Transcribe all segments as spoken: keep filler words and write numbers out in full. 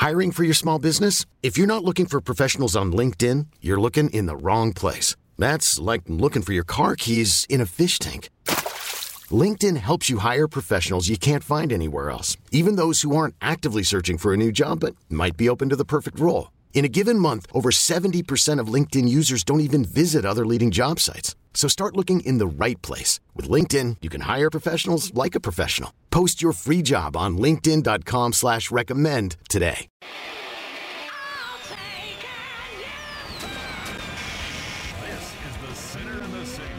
Hiring for your small business? If you're not looking for professionals on LinkedIn, you're looking in the wrong place. That's like looking for your car keys in a fish tank. LinkedIn helps you hire professionals you can't find anywhere else, even those who aren't actively searching for a new job but might be open to the perfect role. In a given month, over seventy percent of LinkedIn users don't even visit other leading job sites. So start looking in the right place. With LinkedIn, you can hire professionals like a professional. Post your free job on linkedin.com slash recommend today. This is the Sinner in the City.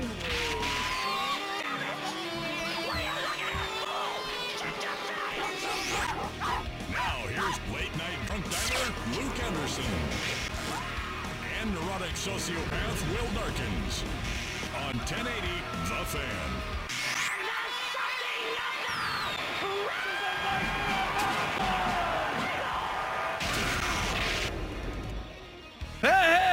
Now here's late night drunk diver Luke Anderson and neurotic sociopath Will Darkins on ten eighty The Fan. Hey,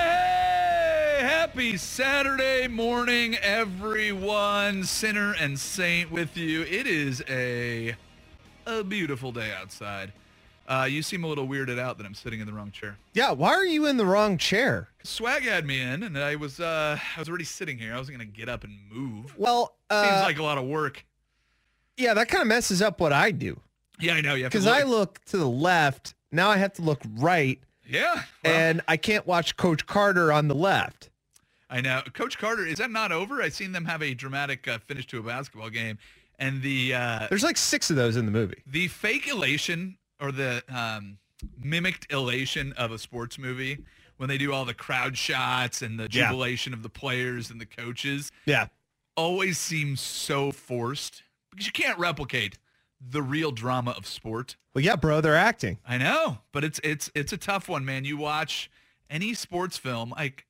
hey, hey! Happy Saturday morning, everyone. Sinner and Saint with you. It is a a beautiful day outside. Uh, you seem a little weirded out that I'm sitting in the wrong chair. Yeah, why are you in the wrong chair? Swag had me in, and I was uh, I was already sitting here. I wasn't gonna get up and move. Well, uh, Seems like a lot of work. yeah, that kind of messes up what I do. Yeah, I know. You have to Because look. I look to the left, now I have to look right, Yeah, well, and I can't watch Coach Carter on the left. I know. Coach Carter, is that not over? I've seen them have a dramatic uh, finish to a basketball game, and the uh, There's like six of those in the movie. the fake elation or the um, mimicked elation of a sports movie when they do all the crowd shots and the Yeah. jubilation of the players and the coaches Yeah. always seems so forced because you can't replicate the real drama of sport. Well, yeah, bro, they're acting. I know, but it's it's it's a tough one, man. You watch any sports film, like,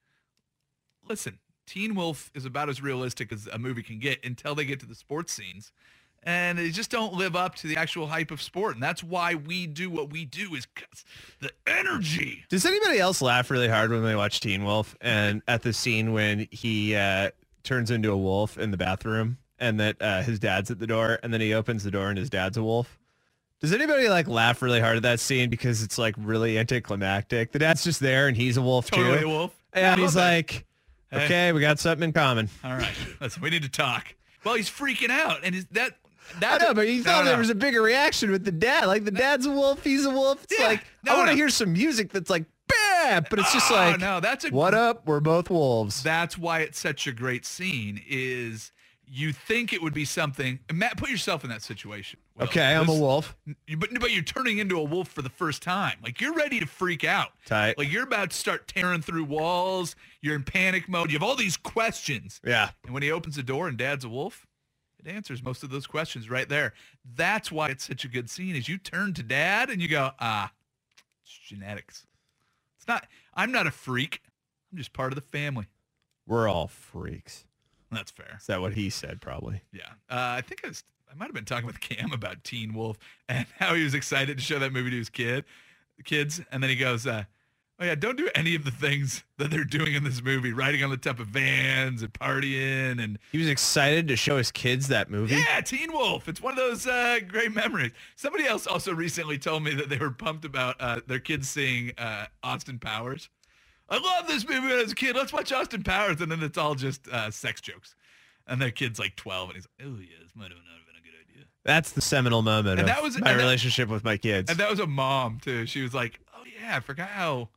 listen, Teen Wolf is about as realistic as a movie can get until they get to the sports scenes. And they just don't live up to the actual hype of sport. And that's why we do what we do is 'cause the energy. Does anybody else laugh really hard when they watch Teen Wolf and at the scene when he uh, turns into a wolf in the bathroom and that uh, his dad's at the door and then he opens the door and his dad's a wolf? Does anybody like laugh really hard at that scene because it's like really anticlimactic? The dad's just there and he's a wolf Totally too. a wolf. And I he's love that. like, Hey. okay, we got something in common. All right, listen, we need to talk. Well, he's freaking out. And is that... I that know, but you no, thought no. there was a bigger reaction with the dad. Like the dad's a wolf, he's a wolf. It's Yeah, like no, I want to no. hear some music that's like bam, but it's just Oh, like no, that's a what up? We're both wolves. That's why it's such a great scene is you think it would be something. Matt, put yourself in that situation. Will. Okay, I'm a This- wolf. You- But, but you're turning into a wolf for the first time. Like, you're ready to freak out. Tight. Like, you're about to start tearing through walls. You're in panic mode. You have all these questions. Yeah. And when he opens the door and Dad's a wolf, it answers most of those questions right there. That's why it's such a good scene is you turn to Dad and you go, ah, it's genetics. It's not, I'm not a freak. I'm just part of the family. We're all freaks. That's fair. Is that what he said? Probably. Yeah. Uh, I think I was, I might have been talking with Cam about Teen Wolf and how he was excited to show that movie to his kid, kids. And then he goes, uh, oh, yeah, don't do any of the things that they're doing in this movie, riding on the top of vans and partying. And He was excited to show his kids that movie. yeah, Teen Wolf. It's one of those uh, great memories. Somebody else also recently told me that they were pumped about uh, their kids seeing uh, Austin Powers. I love this movie when I was a kid. Let's watch Austin Powers. And then it's all just uh, sex jokes. And their kid's like twelve. And he's like, oh, yeah, this might have not been a good idea. That's the seminal moment And of that was- my and that- relationship with my kids. And that was a mom, too. She was like, oh, yeah, I forgot how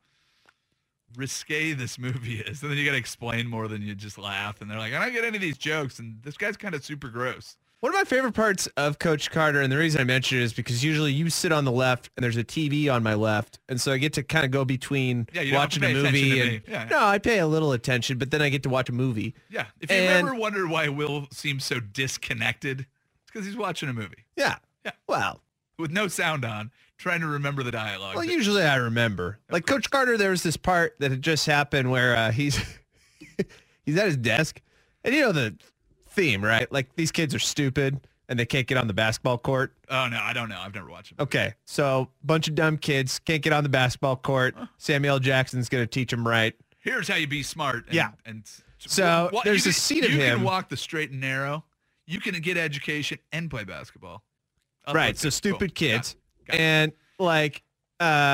risque this movie is. And then you got to explain more than you just laugh. And they're like, I don't get any of these jokes. And this guy's kind of super gross. One of my favorite parts of Coach Carter, and the reason I mention it is because usually you sit on the left and there's a T V on my left. And so I get to kind of go between Yeah, you don't have watching to a pay attention movie. to And, me. Yeah, yeah. No, I pay a little attention, but then I get to watch a movie. Yeah. If you And- ever wondered why Will seems so disconnected, it's because he's watching a movie Yeah. Yeah. Well, with no sound on, trying to remember the dialogue. well, usually I remember. Like Coach Carter, there was this part that had just happened where uh, he's he's at his desk, and you know the theme, right? Like these kids are stupid and they can't get on the basketball court. Oh, no, I don't know. I've never watched it. Okay, so bunch of dumb kids can't get on the basketball court. Samuel L. Jackson's going to teach them right. Here's how you be smart. And, Yeah. And So, what- there's you a can- scene of You him- can walk the straight and narrow. You can get education and play basketball. Oh, Right, okay, so stupid cool. kids. Got it. Got it. And like uh,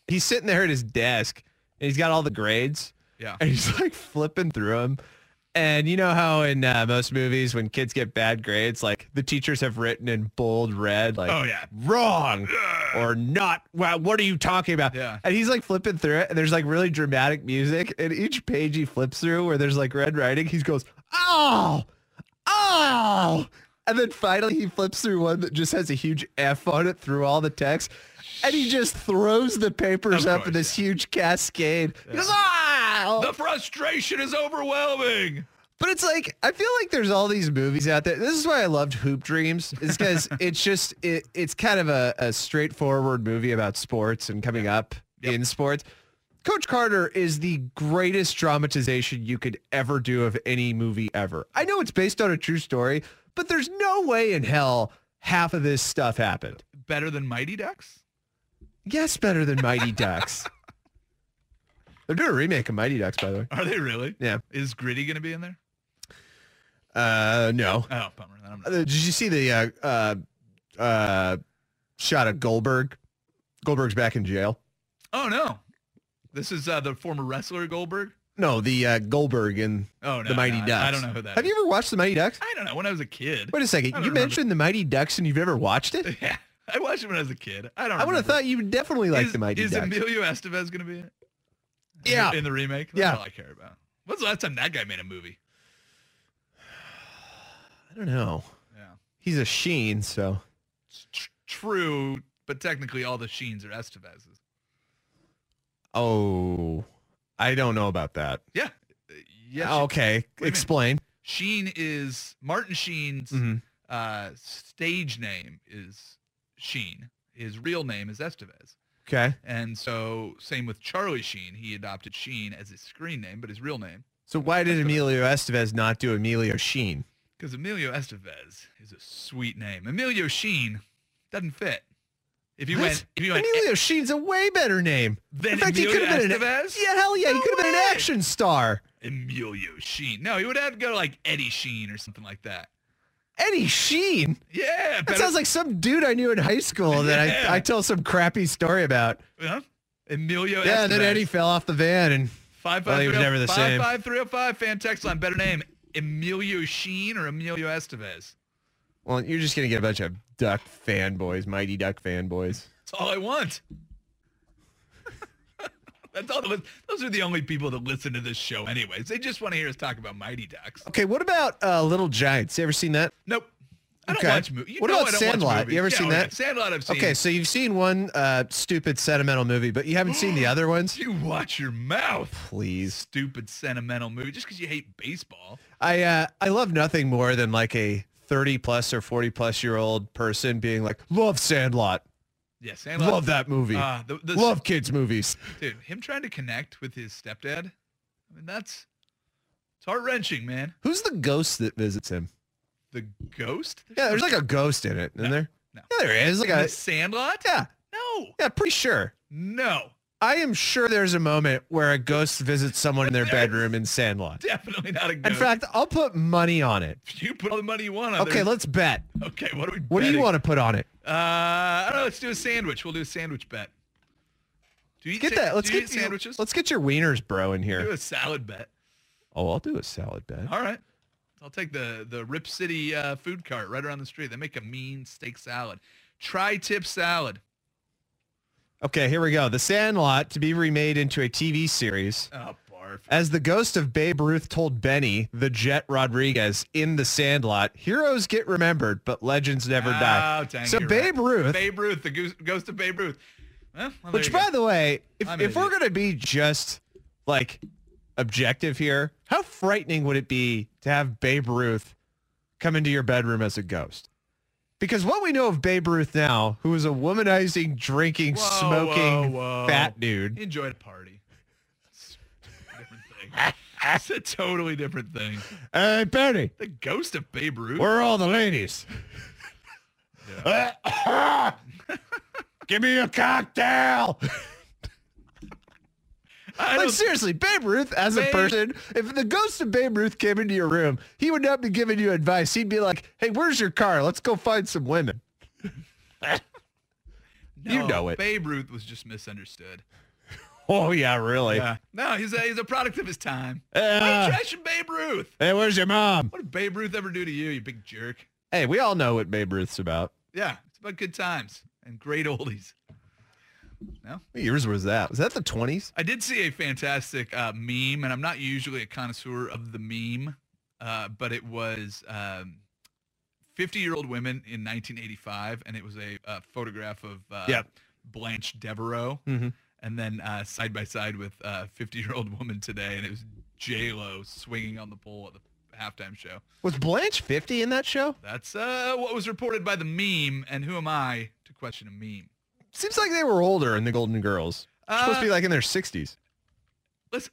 he's sitting there at his desk and he's got all the grades. Yeah. And he's like flipping through them. And you know how in uh, most movies when kids get bad grades, like the teachers have written in bold red, like, Oh, yeah. wrong or not. Well, what are you talking about? Yeah. And he's like flipping through it and there's like really dramatic music. And each page he flips through where there's like red writing, he goes, oh, oh. And then finally he flips through one that just has a huge F on it through all the text. And he just throws the papers Of up course, in this yeah. huge cascade. He goes, ah! The frustration is overwhelming. But it's like, I feel like there's all these movies out there. This is why I loved Hoop Dreams, is because it's just, it, it's kind of a, a straightforward movie about sports and coming up Yep. in sports. Coach Carter is the greatest dramatization you could ever do of any movie ever. I know it's based on a true story, but there's no way in hell half of this stuff happened. Better than Mighty Ducks? Yes, better than Mighty Ducks. They're doing a remake of Mighty Ducks, by the way. Are they really? Yeah. Is Gritty going to be in there? Uh, no. Oh, bummer. Then I'm Uh, not. Did you see the uh, uh, uh, shot of Goldberg? Goldberg's back in jail. Oh, no. This is uh, the former wrestler Goldberg? No, the uh, Goldberg in Oh, no. the Mighty no, I- Ducks. I don't know who that Have is. you ever watched the Mighty Ducks? I don't know. When I was a kid. Wait a second. I don't You remember. mentioned the Mighty Ducks and you've never watched it? Yeah. I watched it when I was a kid. I don't I would have remember. thought you would definitely like is, the Mighty is Ducks. Emilio Estevez going to be in it? In Yeah. the- In the remake? That's Yeah. all I care about. When's the last time that guy made a movie? I don't know. Yeah. He's a Sheen, so. It's tr- true, but technically all the Sheens are Estevez's. Oh, I don't know about that. Yeah. Uh, Yes. Oh, okay. Wait a minute. Explain. Sheen is Martin Sheen's Mhm. uh, stage name is Sheen. His real name is Estevez. Okay. And so same with Charlie Sheen. He adopted Sheen as his screen name, but his real name, So why did Emilio Estevez not do Emilio Sheen? because Emilio Estevez is a sweet name. Emilio Sheen doesn't fit. If you What? went, if you went, Emilio Sheen's a way better name. Then In fact, he Emilio could have been an Estevez? yeah, hell yeah, he No could have been an way. action star. Emilio Sheen. No, he would have to go like Eddie Sheen or something like that. Eddie Sheen. Yeah, That better- sounds like some dude I knew in high school that Yeah. I, I tell some crappy story about. Huh? Emilio Yeah, Estevez. and then Eddie fell off the van and Five Well, five he was three never the same. five three oh five fan text line. Better name, Emilio Sheen or Emilio Estevez? well, you're just gonna get a bunch of Duck fanboys, Mighty Duck fanboys. That's all I want. That's all. The, those are the only people that listen to this show, anyways. They just want to hear us talk about Mighty Ducks. Okay, what about uh, Little Giants? You ever seen that? Nope. I don't Okay. watch movies. You What know about I don't Sandlot? Watch movies. You ever Yeah, seen oh, that? yeah. Sandlot, I've seen. Okay, so you've seen one uh, stupid sentimental movie, but you haven't seen the other ones? You watch your mouth. Please. Stupid sentimental movie just because you hate baseball. I uh, I love nothing more than like a thirty plus or forty plus year old person being like, love Sandlot. Yeah, Sandlot. Love that movie. Uh, the, the, love kids movies. Dude, him trying to connect with his stepdad. I mean, that's it's heart wrenching, man. Who's the ghost that visits him? The ghost? Yeah, there's like a ghost in it, isn't No, there? no. Yeah, there is. Like In a, the Sandlot? yeah, No. yeah, pretty sure. No. I am sure there's a moment where a ghost visits someone in their bedroom in Sandlot. Definitely not a ghost. In fact, I'll put money on it. you put all the money you want on Okay, there. let's bet. Okay, what are we What do you betting? want to put on it? Uh, I don't know. Let's do a sandwich. We'll do a sandwich bet. Do you eat Get sa- that. Let's do you get eat sandwiches. Let's get your wieners, bro, in do here. a salad bet. Oh, I'll do a salad bet. All right. I'll take the, the Rip City uh, food cart right around the street. They make a mean steak salad. Tri-tip salad. Okay, here we go. The Sandlot to be remade into a T V series. Oh, barf. As the ghost of Babe Ruth told Benny, the Jet Rodriguez, in The Sandlot, heroes get remembered, but legends never die. Oh, dang, So you're Babe right. Ruth, Babe Ruth, the goose, ghost of Babe Ruth. Well, well, there which you by go. the way, if, I'm an if we're idiot. going to be just like objective here, how frightening would it be to have Babe Ruth come into your bedroom as a ghost? Because what we know of Babe Ruth now, who is a womanizing, drinking, Whoa, smoking, whoa, whoa. fat dude. He enjoyed a party. It's a different thing. It's a totally different thing. Hey, Benny, The ghost of Babe Ruth? where are all the ladies? Give me a cocktail. I Like don't- seriously, Babe Ruth as a Babe- person, if the ghost of Babe Ruth came into your room, he would not be giving you advice. He'd be like, hey, where's your car? Let's go find some women. You No, know it. Babe Ruth was just misunderstood. Oh, yeah, really? Yeah. No, he's a, he's a product of his time. Uh, Why are you trashing Babe Ruth? Hey, where's your mom? What did Babe Ruth ever do to you, you big jerk? Hey, we all know what Babe Ruth's about. Yeah, it's about good times and great oldies. No? What years was that? Was that the twenties? I did see a fantastic uh, meme, and I'm not usually a connoisseur of the meme, uh, but it was um, fifty-year-old women in nineteen eighty-five, and it was a, uh photograph of uh, Yep. Blanche Devereaux, Mm-hmm. and then uh, side by side with uh, fifty-year-old woman today, and it was J-Lo swinging on the pole at the halftime show. Was Blanche fifty in that show? That's uh, what was reported by the meme, and who am I to question a meme? Seems like they were older in the Golden Girls. They're supposed to be like in their sixties. Listen,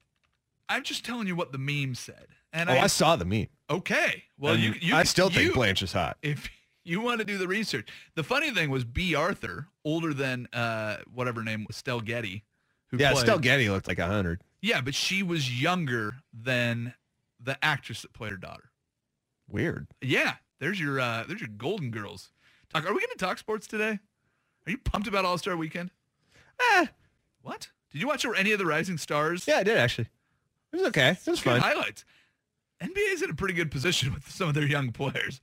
I'm just telling you what the meme said. And Oh, I, I saw the meme. okay. Well, And you, you, I still think you, Blanche is hot. If you want to do the research, the funny thing was B. Arthur, older than uh, whatever her name was, Stell Getty. Who Yeah, played, Stell Getty looked like a hundred. Yeah, but she was younger than the actress that played her daughter. Weird. Yeah, there's your uh, there's your Golden Girls. Talk. Are we going to talk sports today? Are you pumped about All-Star Weekend? Eh. What? Did you watch any of the Rising Stars? Yeah, I did actually. It was okay. It was Good fun. highlights. N B A is in a pretty good position with some of their young players.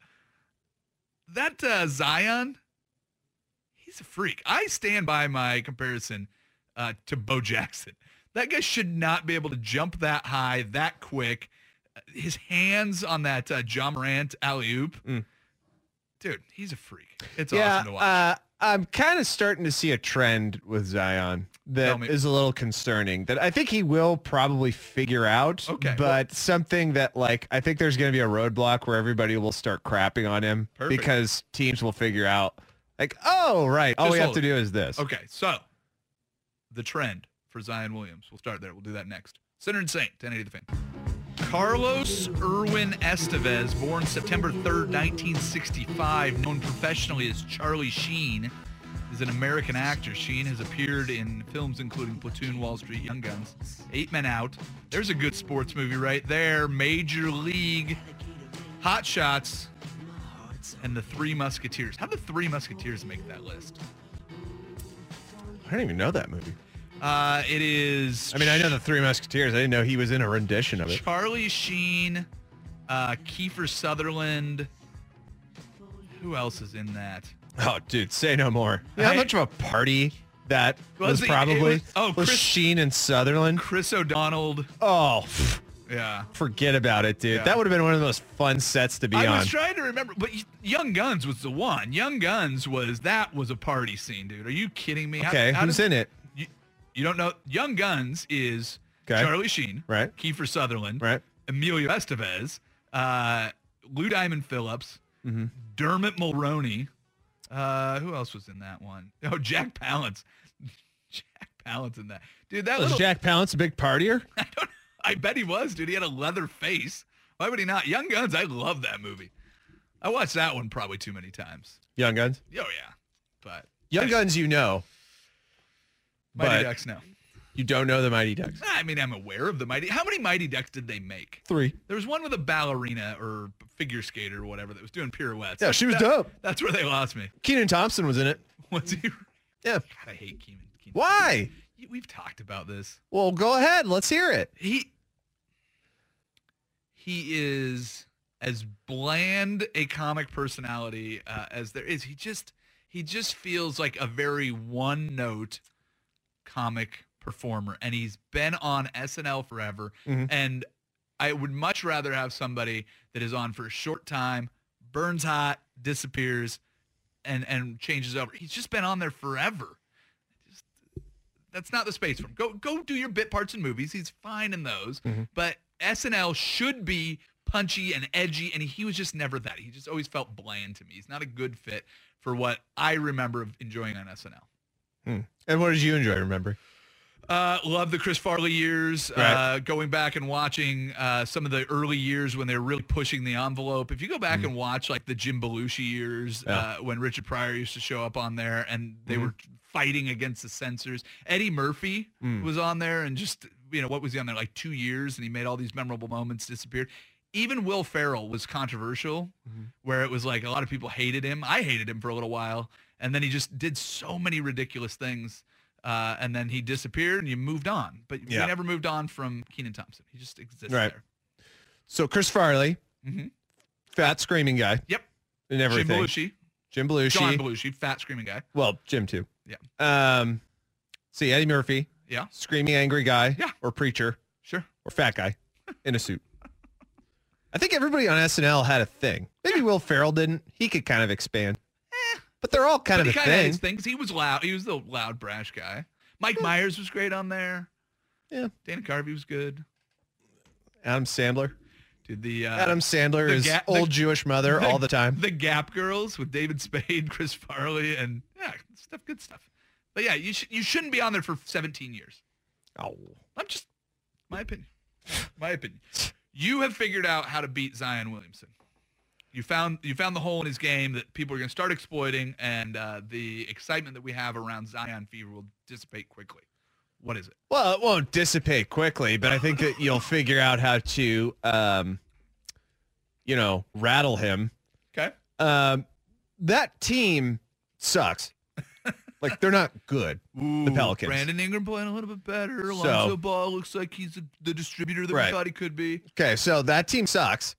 That uh, Zion, he's a freak. I stand by my comparison uh, to Bo Jackson. That guy should not be able to jump that high, that quick. His hands on that uh, Ja Morant alley-oop. Mm. Dude, he's a freak. It's yeah, awesome to watch. uh, I'm kind of starting to see a trend with Zion Tell that me. is a little concerning. That I think he will probably figure out. Okay, But something that, like, I think there's going to be a roadblock where everybody will start crapping on him. Perfect. Because teams will figure out, like, oh, right, all Just we have hold to it. do is this. Okay, so the trend for Zion Williams. We'll start there. We'll do that next. Center and Saint, ten eighty The Fan. Carlos Irwin Estevez, born September third, nineteen sixty-five, known professionally as Charlie Sheen, is an American actor. Sheen has appeared in films including Platoon, Wall Street, Young Guns, Eight Men Out. There's a good sports movie right there. Major League, Hot Shots, and The Three Musketeers. How did The Three Musketeers make that list? I didn't even know that movie. Uh, it is... I mean, I know the Three Musketeers. I didn't know he was in a rendition of it. Charlie Sheen, uh, Kiefer Sutherland. Who else is in that? Oh, dude, say no more. You know how I- much of a party that Was was it- it probably was- oh, was Chris- Sheen and Sutherland. Chris O'Donnell. Oh, pff, Yeah. forget about it, dude. Yeah. That would have been one of the most fun sets to be I on. was trying to remember, but y- Young Guns was the one. Young Guns was, that was a party scene, dude. Are you kidding me? How- Okay, how who's does- in it? You, you don't know? Young Guns is Okay. Charlie Sheen, Right. Kiefer Sutherland, Right. Emilio Estevez, uh, Lou Diamond Phillips, Mm-hmm. Dermot Mulroney. Uh, who else was in that one? Oh, Jack Palance. Jack Palance in that. Dude, that Was little... Jack Palance a big partier? I don't I bet he was, dude. He had a leather face. Why would he not? Young Guns, I love that movie. I watched that one probably too many times. Young Guns? Oh, yeah. But Young Guns, you know. Mighty but- Ducks, no. You don't know the Mighty Ducks. I mean, I'm aware of the Mighty. How many Mighty Ducks did they make? Three. There was one with a ballerina or figure skater or whatever that was doing pirouettes. Yeah, she was That- dope. That's where they lost me. Kenan Thompson was in it. Was he? Yeah. God, I hate Keenan. Keenan. Why? We've talked about this. Well, go ahead. Let's hear it. He he is as bland a comic personality uh, as there is. He just he just feels like a very one-note comic performer, and he's been on S N L forever. Mhm. And I would much rather have somebody that is on for a short time, burns hot, disappears, and and changes over. He's just been on there forever. Just, that's not the space for him. Go go do your bit parts in movies. He's fine in those. But S N L should be punchy and edgy, and he was just never that. He just always felt bland to me. He's not a good fit for what I remember of enjoying on S N L. Hmm. And what did you enjoy remembering? Uh, love the Chris Farley years. Right. Uh, going back and watching uh, some of the early years when they were really pushing the envelope. If you go back and watch like the Jim Belushi years, Yeah. uh, when Richard Pryor used to show up on there and they were fighting against the censors. Eddie Murphy was on there and just, you know, what was he on there? Like two years and he made all these memorable moments disappear. Even Will Ferrell was controversial, where it was like a lot of people hated him. I hated him for a little while. And then he just did so many ridiculous things. uh, and then he disappeared, and you moved on. But Yeah. we never moved on from Keenan Thompson. He just exists Right. there. So Chris Farley, Mhm. fat screaming guy Yep. and Jim everything. Belushi, Jim Belushi. John Belushi, fat screaming guy. Well, Jim too. Yeah. Um, see Eddie Murphy, Yeah. screaming angry guy, Yeah. or preacher, Sure. or fat guy in a suit. I think everybody on S N L had a thing. Maybe Will Ferrell didn't. He could kind of expand. But they're all kind But he of a kind of had thing. his thing 'cause he was loud. He was the loud, brash guy. Mike Myers was great on there. Yeah. Dana Carvey was good. Adam Sandler. Dude, the uh, Adam Sandler the is ga- the- old Jewish mother all the time. The Gap Girls with David Spade, Chris Farley, and yeah, stuff, good stuff. But yeah, you should you shouldn't be on there for seventeen years. Oh. I'm just my opinion. My opinion. You have figured out how to beat Zion Williamson. You found you found the hole in his game that people are going to start exploiting, and uh, the excitement that we have around Zion fever will dissipate quickly. What is it? Well, it won't dissipate quickly, but I think that you'll figure out how to, um, you know, rattle him. Okay. Um, that team sucks. Like, they're not good, the Pelicans. Brandon Ingram playing a little bit better. So- Alonzo Ball looks like he's a, the distributor that Right. we thought he could be. Okay, so that team sucks.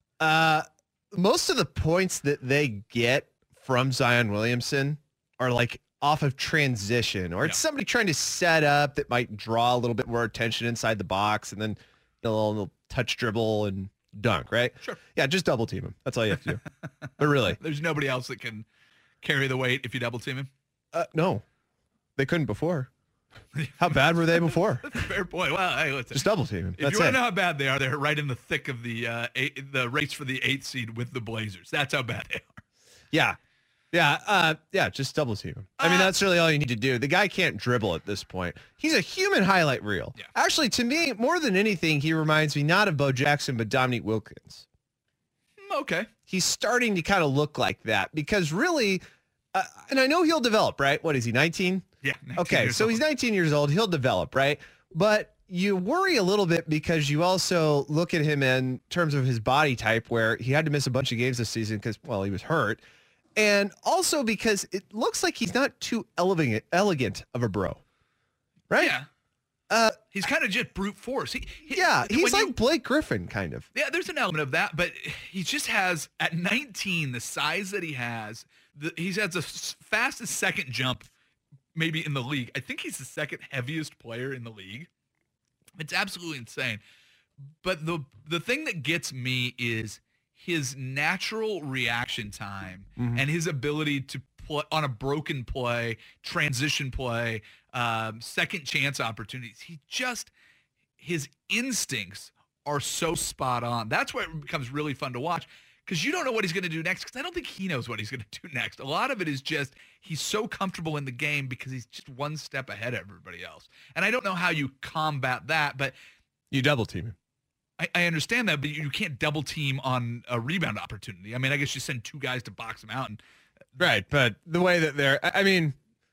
Uh, most of the points that they get from Zion Williamson are like off of transition, or it's Yeah. somebody trying to set up that might draw a little bit more attention inside the box, and then they'll, they'll touch dribble and dunk, right? Sure. Yeah, just double team him. That's all you have to do. But really, There's nobody else that can carry the weight if you double team him. uh, no, they couldn't before. How bad were they before? Fair point. Well, hey, listen. Just double team him. If That's you want it. to know how bad they are, they're right in the thick of the uh, eight, the race for the eighth seed with the Blazers. That's how bad they are. Yeah. Yeah. Uh, yeah. Just double team him. I mean, Uh, that's really all you need to do. The guy can't dribble at this point. He's a human highlight reel. Yeah. Actually, to me, more than anything, he reminds me not of Bo Jackson, but Dominique Wilkins. Mm, Okay. He's starting to kind of look like that because really, uh, and I know he'll develop, right? What is he, nineteen? Yeah. nineteen Okay, years so old. he's nineteen years old. He'll develop, right? But you worry a little bit because you also look at him in terms of his body type where he had to miss a bunch of games this season because, well, he was hurt. And also because it looks like he's not too elegant, elegant of a bro, right? Yeah. Uh, He's kind of just brute force. He, he- yeah, when he's like you- Blake Griffin, kind of. Yeah, there's an element of that, but he just has, at nineteen, the size that he has, the, he has the s- fastest second jump maybe in the league. I think he's the second heaviest player in the league. It's absolutely insane. But the the thing that gets me is his natural reaction time and his ability to play on a broken play, transition play, um, second chance opportunities. He just, his instincts are so spot on. That's why it becomes really fun to watch because you don't know what he's going to do next because I don't think he knows what he's going to do next. A lot of it is just he's so comfortable in the game because he's just one step ahead of everybody else. And I don't know how you combat that, but You double team him. I, I understand that, but you can't double team on a rebound opportunity. I mean, I guess you send two guys to box him out. And Right, but the way that they're, I I mean,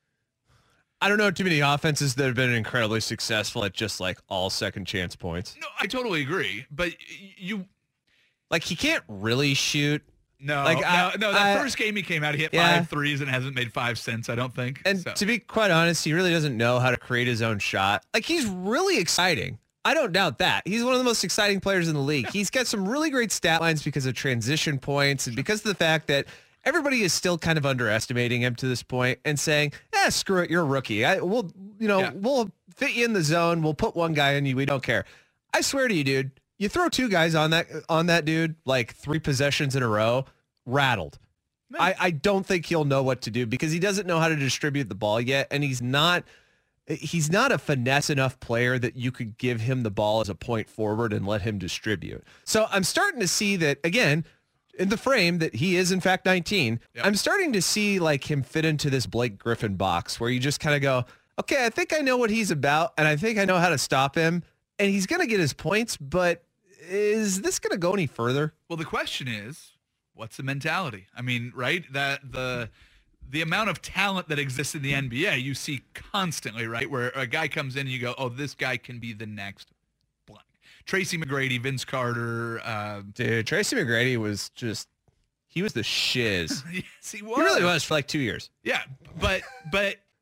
I don't know too many offenses that have been incredibly successful at just like all second chance points. no, I totally agree. But y- you, Like he can't really shoot. no, Like, no, I- no. That I- first game he came out, he hit Yeah. five threes and hasn't made five cents. I don't think. And So- to be quite honest, he really doesn't know how to create his own shot. Like he's really exciting. I don't doubt that. He's one of the most exciting players in the league. He's got some really great stat lines because of transition points and because of the fact that everybody is still kind of underestimating him to this point and saying, "Eh, screw it, you're a rookie. I, we'll, you know, Yeah. we'll fit you in the zone. We'll put one guy on you. We don't care." I swear to you, dude, you throw two guys on that on that dude like three possessions in a row, rattled. I, I don't think he'll know what to do because he doesn't know how to distribute the ball yet, and he's not he's not a finesse enough player that you could give him the ball as a point forward and let him distribute. So I'm starting to see that again in the frame that he is in fact nineteen. Yep. I'm starting to see like him fit into this Blake Griffin box where you just kind of go, okay, I think I know what he's about and I think I know how to stop him and he's going to get his points, but is this going to go any further? well, the question is, what's the mentality? I mean, right? That the the amount of talent that exists in the N B A, you see constantly, right? Where a guy comes in and you go, oh, this guy can be the next blank. Tracy McGrady, Vince Carter. Uh, Dude, Tracy McGrady was just, he was the shiz. yes, he was. He really was for like two years. Yeah, but but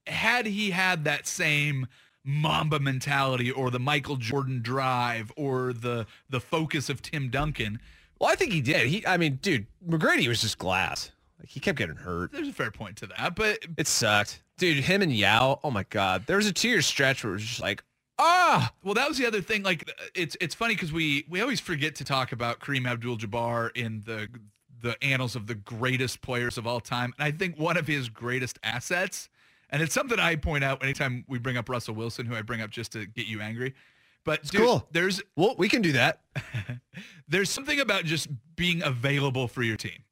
had he had that same Mamba mentality or the Michael Jordan drive or the the focus of Tim Duncan. Well, I think he did. He, I mean, dude, McGrady was just glass. Like, he kept getting hurt. There's a fair point to that, but it sucked. Dude, him and Yao, oh my God. There was a two-year stretch where it was just like, ah. Well, that was the other thing. Like, it's it's funny because we, we always forget to talk about Kareem Abdul-Jabbar in the the annals of the greatest players of all time. And I think one of his greatest assets, and it's something I point out anytime we bring up Russell Wilson, who I bring up just to get you angry. But dude, cool. There's well, we can do that. There's something about just being available for your team.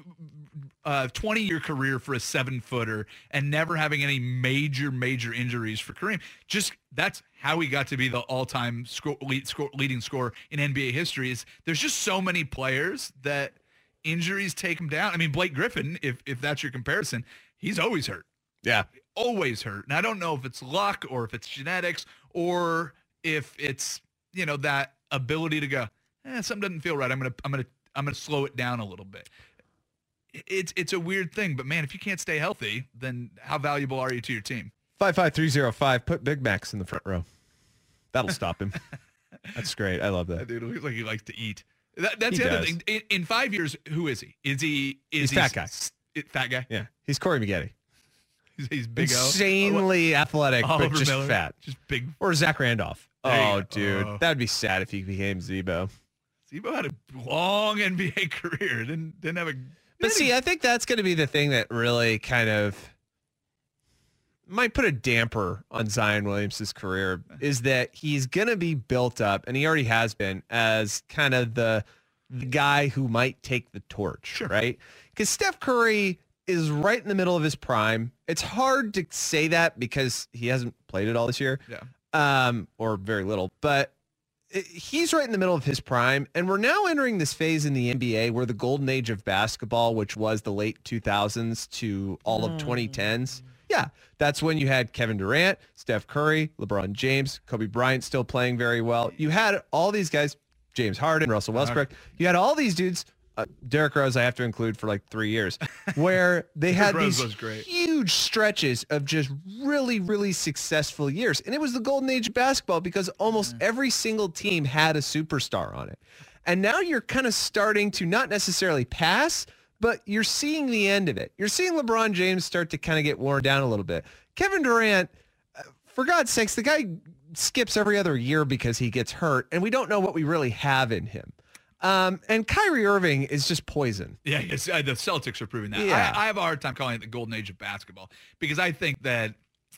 A twenty-year career for a seven-footer and never having any major, major injuries for Kareem. Just that's how he got to be the all-time score, lead, score, leading scorer in N B A history. Is there's just so many players that injuries take him down. I mean, Blake Griffin, if if that's your comparison, he's always hurt. Yeah, always hurt. And I don't know if it's luck or if it's genetics or if it's, you know, that ability to go, eh, something doesn't feel right. I'm gonna I'm gonna I'm gonna slow it down a little bit. It's it's a weird thing, but man, if you can't stay healthy, then how valuable are you to your team? Five five three zero five. Put Big Macs in the front row. That'll stop him. That's great. I love that. That dude looks like he likes to eat. That, that's he the other does. thing. In, in five years, who is he? Is he is he's he fat guy? S- fat guy. Yeah, he's Corey Maggette. He's, he's big. Insanely athletic, Oliver but just Miller, fat. Just big. Or Zach Randolph. There you Oh, go. dude, Oh. that would be sad if he became Zebo. Zebo had a long N B A career. Didn't didn't have a. But see, I think that's going to be the thing that really kind of might put a damper on Zion Williams' career is that he's going to be built up, and he already has been, as kind of the, the guy who might take the torch, Sure. right? Because Steph Curry is right in the middle of his prime. It's hard to say that because he hasn't played it all this year, Yeah. um, or very little, but he's right in the middle of his prime, and we're now entering this phase in the N B A where the golden age of basketball, which was the late two thousands to all of twenty tens. Yeah, that's when you had Kevin Durant, Steph Curry, LeBron James, Kobe Bryant still playing very well. You had all these guys, James Harden, Russell Westbrook. You had all these dudes, uh, Derrick Rose I have to include for like three years, where they had Rose these was great. huge stretches of just really, really successful years. And it was the golden age of basketball because almost every single team had a superstar on it. And now you're kind of starting to not necessarily pass, but you're seeing the end of it. You're seeing LeBron James start to kind of get worn down a little bit. Kevin Durant, uh, for God's sakes, the guy skips every other year because he gets hurt, and we don't know what we really have in him. Um, and Kyrie Irving is just poison. Yeah, yes, uh, the Celtics are proving that. Yeah. I, I have a hard time calling it the golden age of basketball because I think that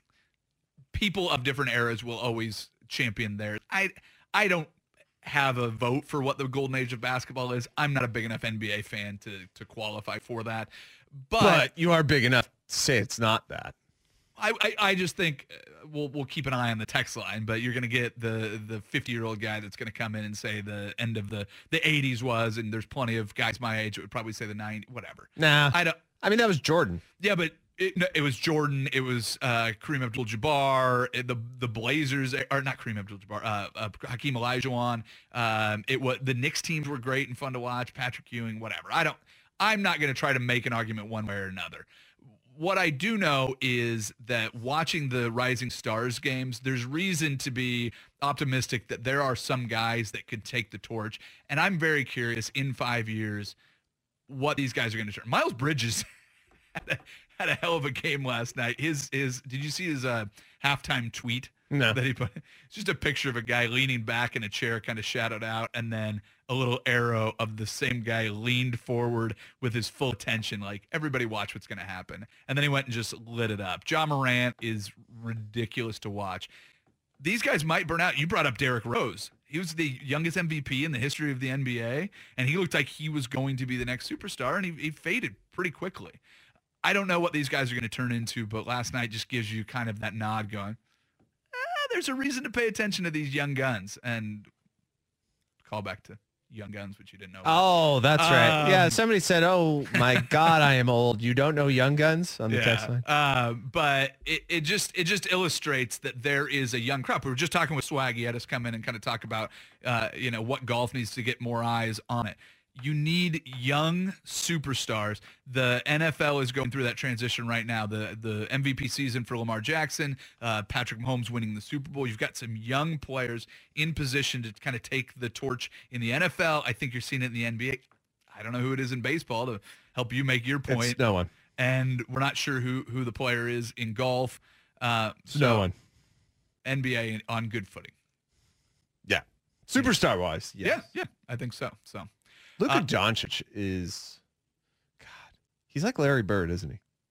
people of different eras will always champion theirs. I I don't have a vote for what the golden age of basketball is. I'm not a big enough N B A fan to to qualify for that. But, But you are big enough to say it's not that. I, I, I just think uh, we'll we'll keep an eye on the text line, but you're going to get the the fifty-year-old guy that's going to come in and say the end of the, the eighties was, and there's plenty of guys my age that would probably say the nineties, whatever. Nah. I don't. I mean, that was Jordan. Yeah, but it, no, it was Jordan. It was uh, Kareem Abdul-Jabbar. it- The the Blazers, or not Kareem Abdul-Jabbar, uh, uh, Hakeem Olajuwon. Um, it was the Knicks teams were great and fun to watch. Patrick Ewing, whatever. I don't. I'm not going to try to make an argument one way or another. What I do know is that watching the Rising Stars games, there's reason to be optimistic that there are some guys that could take the torch. And I'm very curious in five years what these guys are going to turn. Miles Bridges had a, had a hell of a game last night. His his did you see his uh, halftime tweet? No. That he put. It's just a picture of a guy leaning back in a chair, kind of shadowed out, and then a little arrow of the same guy leaned forward with his full attention, like everybody watch what's going to happen. And then he went and just lit it up. Ja Morant is ridiculous to watch. These guys might burn out. You brought up Derrick Rose. He was the youngest M V P in the history of the N B A, and he looked like he was going to be the next superstar, and he, he faded pretty quickly. I don't know what these guys are going to turn into, but last night just gives you kind of that nod going, ah, there's a reason to pay attention to these young guns. And call back to Young Guns, which you didn't know. Oh, that's right. Um, Yeah, somebody said, oh, my God, I am old. You don't know Young Guns on the text line? Uh, but it, it just it just illustrates that there is a young crop. We were just talking with Swag. He had us come in and kind of talk about, uh, you know, what golf needs to get more eyes on it. you need young superstars. The N F L is going through that transition right now. The the M V P season for Lamar Jackson, uh, Patrick Mahomes winning the Super Bowl. You've got some young players in position to kind of take the torch in the N F L. I think you're seeing it in the N B A. I don't know who it is in baseball to help you make your point. It's no one. And we're not sure who, who the player is in golf. Uh, so no one. N B A on good footing. Yeah. Superstar wise. Yes. Yeah, yeah, I think so. So Luka uh, Doncic is, God, he's like Larry Bird, isn't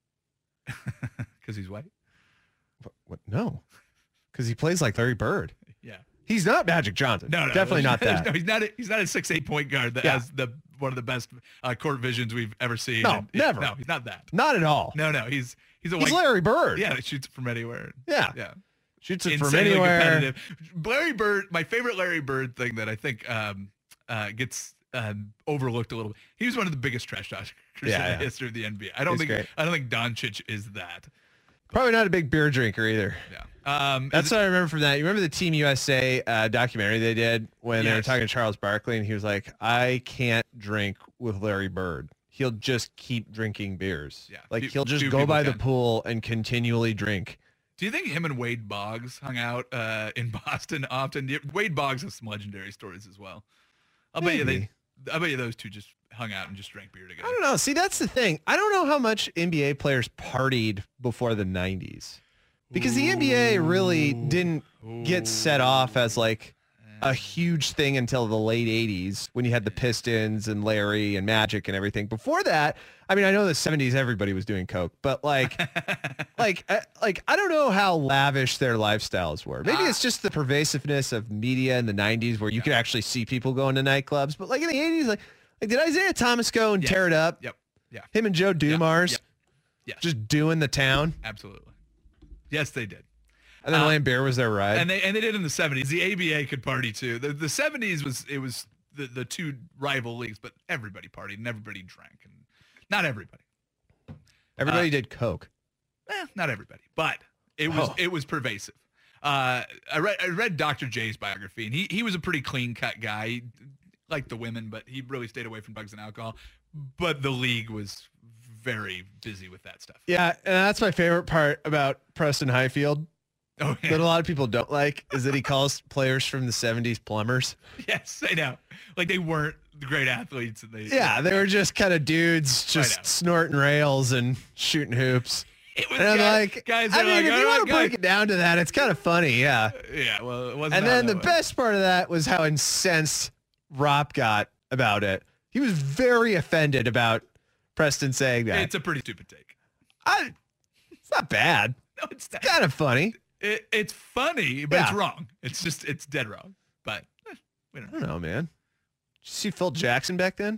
he? Because he's white? What, what? No. Because he plays like Larry Bird. Yeah. He's not Magic Johnson. No, no. Definitely not that. No, he's not a, he's not a six eight point guard that Yeah. has the one of the best uh, court visions we've ever seen. No, And- never. No, he's not that. Not at all. No, no. He's he's a He's white. Larry Bird. Yeah, that shoots from anywhere. Yeah. Yeah. Shoots it from Insanely anywhere. competitive. Larry Bird, my favorite Larry Bird thing that I think um, uh, gets um, overlooked a little bit. He was one of the biggest trash talkers Yeah, in yeah. the history of the N B A. I don't He's think great. I don't think Doncic is that. Probably not a big beer drinker either. Yeah. Um, That's is what I remember from that. You remember the Team U S A uh, documentary they did when they were Yes. talking to Charles Barkley, and he was like, I can't drink with Larry Bird. He'll just keep drinking beers. Yeah, Like few- he'll just few go people by the can. pool and continually drink. Do you think him and Wade Boggs hung out uh, in Boston often? You- Wade Boggs has some legendary stories as well. I'll bet you Maybe. they. I bet you those two just hung out and just drank beer together. I don't know. See, that's the thing. I don't know how much N B A players partied before the nineties. Because the N B A really didn't get set off as like a huge thing until the late eighties when you had the Pistons and Larry and Magic and everything. Before that, I mean, I know the seventies everybody was doing coke, but like, like, uh, like I don't know how lavish their lifestyles were. Maybe it's just the pervasiveness of media in the nineties where you could actually see people going to nightclubs. But like in the eighties, like, like did Isaiah Thomas go and Yes. tear it up? Yep. Yeah. Him and Joe Dumars Yep. Yes. just doing the town. Absolutely. Yes, they did. And then Uh, Lambeer was their ride. And they and they did in the seventies. The A B A could party too. The the seventies was it was the, the two rival leagues, but everybody partied and everybody drank, and not everybody. Everybody uh, did coke. Eh, not everybody, but it was Oh. it was pervasive. Uh, I read I read Doctor J's biography, and he he was a pretty clean cut guy. He liked the women, but he really stayed away from drugs and alcohol. But the league was very busy with that stuff. Yeah, and that's my favorite part about Preston Highfield Oh that yeah. a lot of people don't like is that he calls players from the seventies plumbers. Yes, I know. Like they weren't great athletes, and they Yeah, they were just kind of dudes I know. just snorting rails and shooting hoops. It was And I'm guys, like, guys. I are mean, like, if "All you right, want to break guys." it down to that, it's kind of funny, yeah. Yeah, well, it wasn't. And out then that the way. best part of that was how incensed Rop got about it. He was very offended about Preston saying that. It's a pretty stupid take. I, it's not bad. No, it's not. Kind of funny. It, it's funny, but it's Yeah. wrong. It's just it's dead wrong. But eh, we don't I know. don't know, man. Did you see Phil Jackson back then?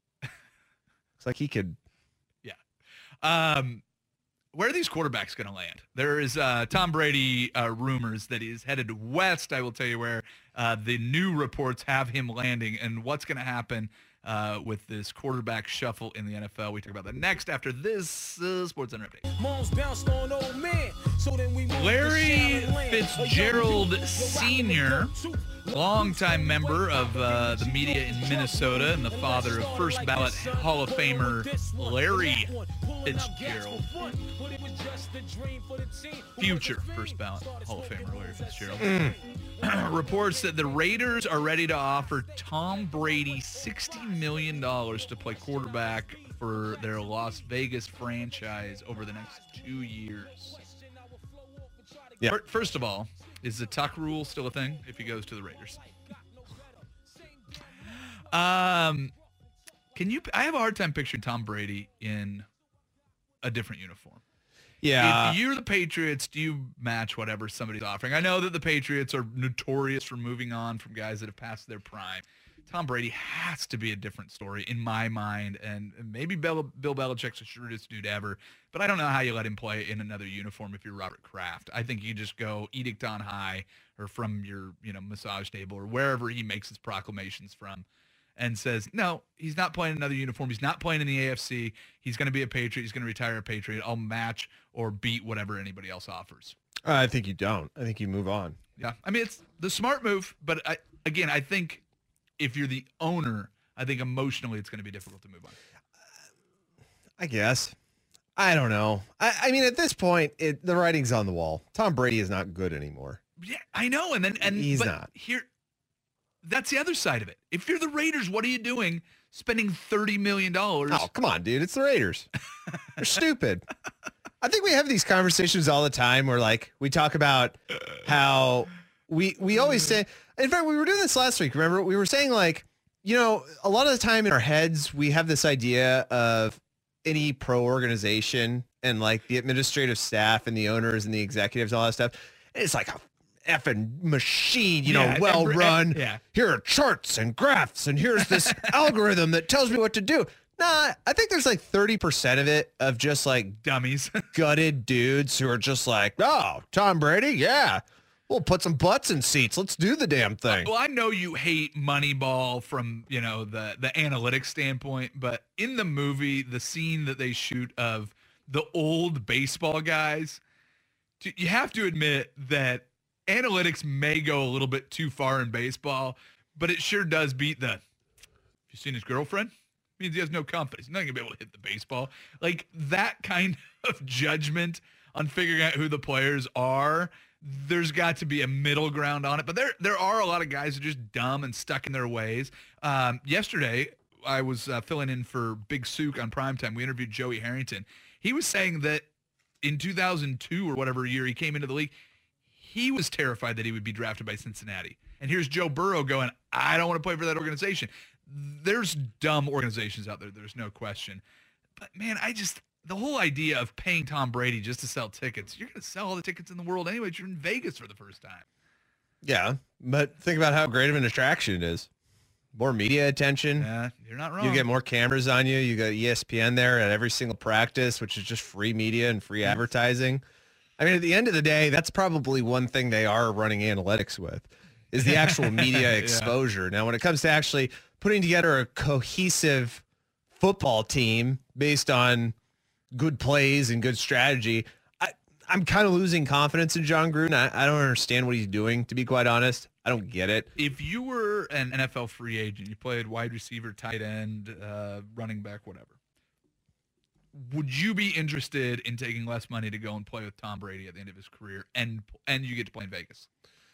It's like he could. Um, where are these quarterbacks going to land? There is uh, Tom Brady uh, rumors that he's headed west. I will tell you where uh, the new reports have him landing and what's going to happen uh, with this quarterback shuffle in the N F L. We talk about that next after this uh, Sports Center update. Moms bounced on old man, so then we moved to Larry Shaolin Land. Fitzgerald A young Senior, longtime member of uh, the media in Minnesota and the father of first ballot Hall of Famer Larry Fitzgerald. Future first ballot Hall of Famer Larry Fitzgerald. Reports that the Raiders are ready to offer Tom Brady sixty million dollars to play quarterback for their Las Vegas franchise over the next two years. Yeah. Fir- First of all, is the tuck rule still a thing if he goes to the Raiders? um, can you? I have a hard time picturing Tom Brady in a different uniform. Yeah. If you're the Patriots, do you match whatever somebody's offering? I know that the Patriots are notorious for moving on from guys that have passed their prime. Tom Brady has to be a different story in my mind, and maybe Bill, Bill Belichick's the shrewdest dude ever, but I don't know how you let him play in another uniform if you're Robert Kraft. I think you just go edict on high or from your, you know, massage table or wherever he makes his proclamations from and says, no, he's not playing another uniform. He's not playing in the A F C. He's going to be a Patriot. He's going to retire a Patriot. I'll match or beat whatever anybody else offers. I think you don't. I think you move on. Yeah. I mean, it's the smart move, but I, again, I think if you're the owner I think emotionally it's going to be difficult to move on. I guess. I don't know. I, I mean, at this point, it, the writing's on the wall. Tom Brady is not good anymore. Yeah, I know. And then and he's but not. Here, that's the other side of it. If you're the Raiders, what are you doing spending thirty million dollars? Oh, come on, dude. It's the Raiders. They're stupid. I think we have these conversations all the time where, like, we talk about how we we always say, in fact, we were doing this last week. Remember, we were saying, like, you know, a lot of the time in our heads, we have this idea of any pro organization and, like, the administrative staff and the owners and the executives and all that stuff. And it's like a effing machine, you know, Yeah, well every- run. yeah. Here are charts and graphs, and here's this algorithm that tells me what to do. Nah, I think there's like thirty percent of it of just like Dummies. gutted dudes who are just like, oh, Tom Brady, yeah, we'll put some butts in seats. Let's do the damn thing. Well, I know you hate Moneyball from, you know, the, the analytics standpoint, but in the movie, the scene that they shoot of the old baseball guys, t- you have to admit that analytics may go a little bit too far in baseball, but it sure does beat the, have you seen his girlfriend? Means he has no confidence. He's not going to be able to hit the baseball. Like, that kind of judgment on figuring out who the players are, there's got to be a middle ground on it. But there there are a lot of guys who are just dumb and stuck in their ways. Um, yesterday, I was uh, filling in for Big Sook on Primetime. We interviewed Joey Harrington. He was saying that in two thousand two or whatever year he came into the league, he was terrified that he would be drafted by Cincinnati. And here's Joe Burrow going, I don't want to play for that organization. There's dumb organizations out there. There's no question. But, man, I just – the whole idea of paying Tom Brady just to sell tickets, you're going to sell all the tickets in the world anyway. You're in Vegas for the first time. Yeah, but think about how great of an attraction it is. More media attention. Yeah, you're not wrong. You get more cameras on you. You got E S P N there at every single practice, which is just free media and free advertising. I mean, at the end of the day, that's probably one thing they are running analytics with is the actual media exposure. Yeah. Now, when it comes to actually putting together a cohesive football team based on good plays and good strategy, I, I'm kind of losing confidence in John Gruden. I, I don't understand what he's doing, to be quite honest. I don't get it. If you were an N F L free agent, you played wide receiver, tight end, uh, running back, whatever, would you be interested in taking less money to go and play with Tom Brady at the end of his career, and and you get to play in Vegas?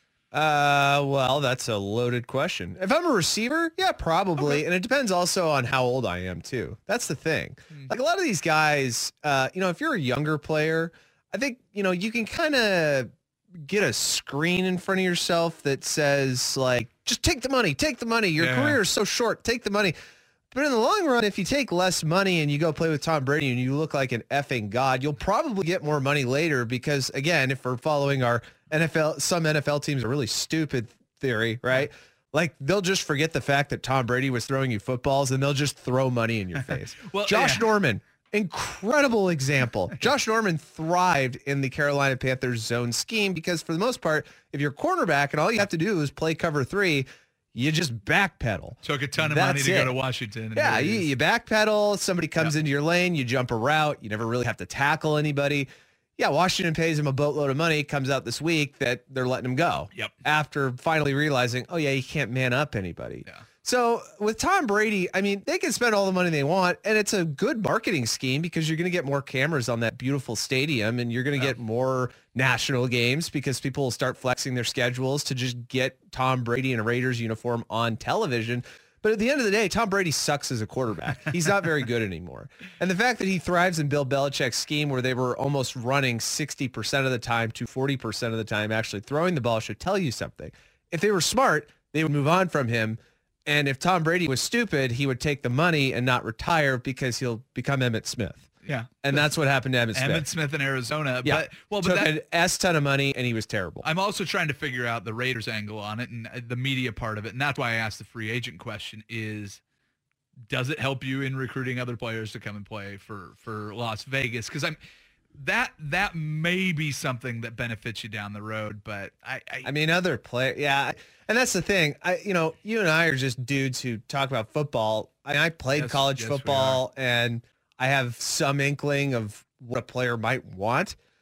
Uh, well, that's a loaded question. If I'm a receiver, yeah, probably. Okay. And it depends also on how old I am too. That's the thing. Mm-hmm. Like a lot of these guys, uh, you know, if you're a younger player, I think, you know, you can kind of get a screen in front of yourself that says like, just take the money, take the money. Your yeah. career is so short. Take the money. But in the long run, if you take less money and you go play with Tom Brady and you look like an effing god, you'll probably get more money later because, again, if we're following our N F L, some N F L teams are really stupid theory, right? Like, they'll just forget the fact that Tom Brady was throwing you footballs and they'll just throw money in your face. well, Josh yeah. Norman, incredible example. Josh Norman thrived in the Carolina Panthers zone scheme because, for the most part, if you're a cornerback and all you have to do is play cover three, you just backpedal. Took a ton of That's money to it. go to Washington. And yeah, you, you backpedal. Somebody comes yep. into your lane. You jump a route. You never really have to tackle anybody. Yeah, Washington pays him a boatload of money. Comes out this week that they're letting him go. Yep. After finally realizing, oh, yeah, you can't man up anybody. Yeah. So with Tom Brady, I mean, they can spend all the money they want, and it's a good marketing scheme because you're going to get more cameras on that beautiful stadium, and you're going to yeah. get more national games because people will start flexing their schedules to just get Tom Brady in a Raiders uniform on television. But at the end of the day, Tom Brady sucks as a quarterback. He's not very good anymore. And the fact that he thrives in Bill Belichick's scheme where they were almost running sixty percent of the time to forty percent of the time actually throwing the ball should tell you something. If they were smart, they would move on from him. And if Tom Brady was stupid, he would take the money and not retire because he'll become Emmitt Smith. Yeah. And that's what happened to Emmitt Smith. Emmitt Smith in Arizona. Yeah. But, well, but Took that, an S ton of money, and he was terrible. I'm also trying to figure out the Raiders angle on it and the media part of it. And that's why I asked the free agent question is, does it help you in recruiting other players to come and play for, for Las Vegas? Because I'm that that may be something that benefits you down the road, but I I, I mean other play yeah, and that's the thing. I you know you and I are just dudes who talk about football. I, I played yes, college yes, football, and I have some inkling of what a player might want.